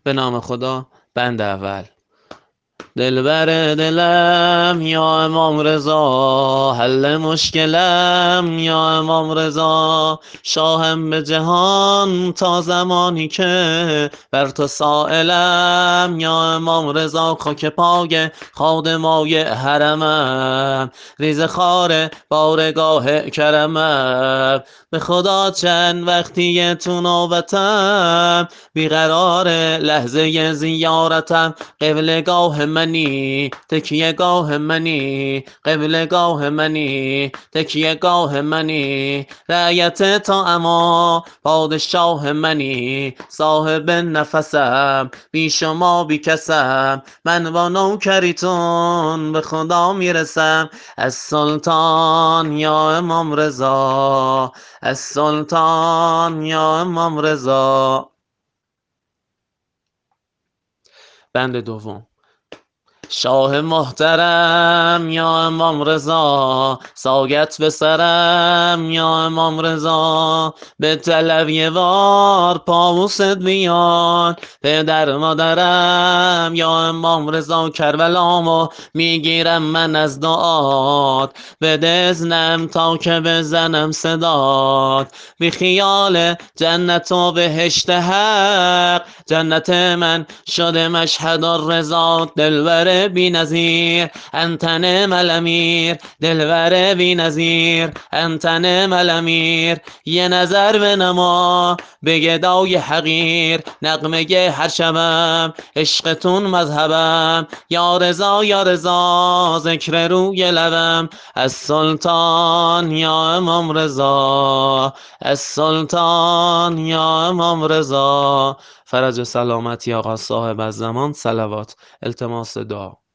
به نام خدا. بند اول. دلبر دلم یا امام رضا، حل مشکلم یا امام رضا، شاهم به جهان تا زمانی که بر تو سائلم یا امام رضا، خاک پای خادمای حرمم، ریز خار بارگاه کرمم، به خدا چند وقتی تو نوبتم، بیقرار لحظه زیارتم، قبلگاه منی تکیه گاه منی، قبلگاه منی تکیه گاه منی، رعیت تا اما پادشاه منی، صاحب نفسم بی شما بی کسم، من با نوکریتون به خدا میرسم. از سلطان یا امام رضا، از سلطان یا امام رضا. بند دوم. شاه محترم یا امام رضا، ساگت به سرم یا امام رضا، به طلب وار پاوست بیان، پدر مادرم یا امام رضا، کربلامو میگیرم من از دعات، بده اذنم تا که بزنم صدات، بی خیال جنت و بهشت حق، جنت من شده مشهد الرضا، دلبر بی نظیر انت نعم الامیر، دلبر بی نظیر انت نعم الامیر، یه نظر به نما به گدای حقیر، نغمه هر شبم عشقتون مذهبم، یا رضا یا رضا ذکر روی لبم، از سلطان یا امام رضا، از سلطان یا امام رضا. فرج و سلامتی آقا صاحب الزمان. صلوات. التماس دعا.